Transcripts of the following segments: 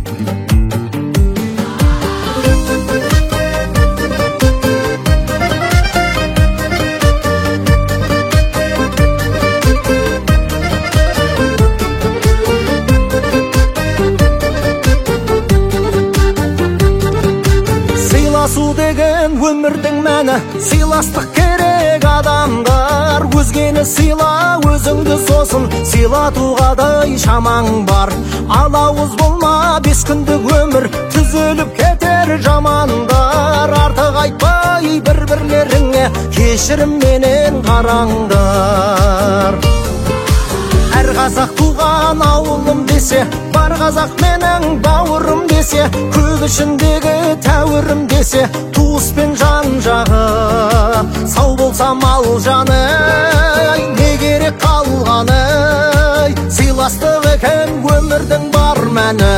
Сыйласу деген өмірдің мәні, сыйластық керек адамдар. Өзгені сыйла, өзіңді сосын сыйлатуғадай шамаң бар. Алауыз болма, 5 күндік өмір түзеліп кетер жамандар. Артық айтпай бір-бірлеріңе кешірімменен қараңдар. Әр қазақ туған ауылым десе, бар қазақ менің бауырым десе, көп ішіндегі тәуірім десе, туыс пен жан жағы. Сау болса мал жаны, не керек қалғаны, сыйластық екен өмірдің бар мәні.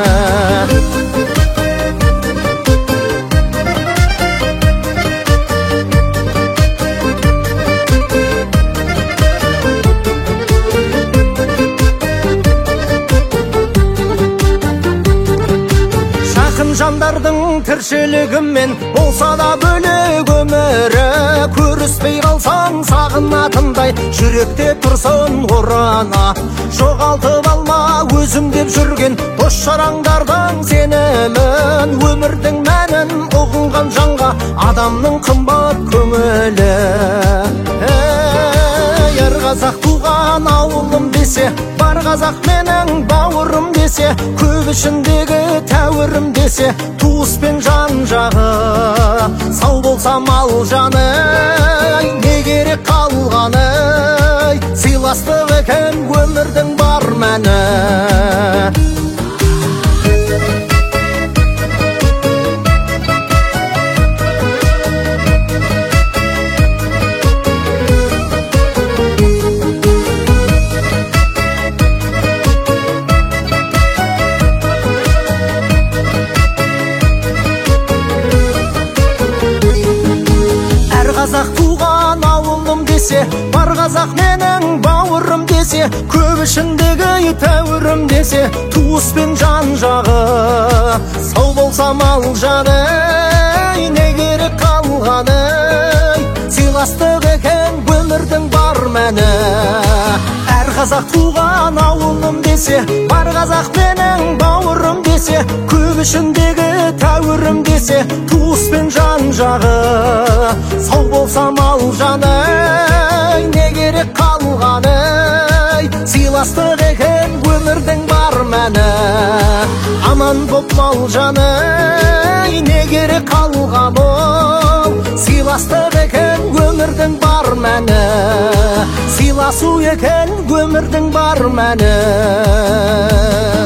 Жандардың тіршілігімен болса да бөлек өмірі, көріспей қалсаң сағынатындай жүректе тұрсын орана. Жоғалтып алма өзім деп жүрген дос жараңдардан сенімін. Өмірдің мәнін ұғынған жанға адамның қымбат көңілі. Әр қазақ туған ауылым десе, бар қазақ менің бауырым десе, көп ішіндегі тәуірім десе, туыс пен жан жағы. Сау болса мал жаны, не керек қалғаны, сыйластық екен өмірдің бар мәні. Қазақ туған ауылым десе, бар қазақ менің бауырым десе, көп ішіндегі тәуірім десе, туыс пен жан жағы. Сау болса мал жаны, не керек қалғаны, сыйластық екен өмірдің бар мәні. Әр қазақ туған ауылым десе, бар қазақ менің бауырым десе, көп ішіндегі тәуірім десе, туыс пен жан жағы. Сау болса мал жаны, не керек қалғаны, сыйластық екен өмірдің бар мәні. Аман боп мал жаны, не керек қалғаны, сыйластық екен өмірдің бар мәні. Сыйласу екен өмірдің бар мәні.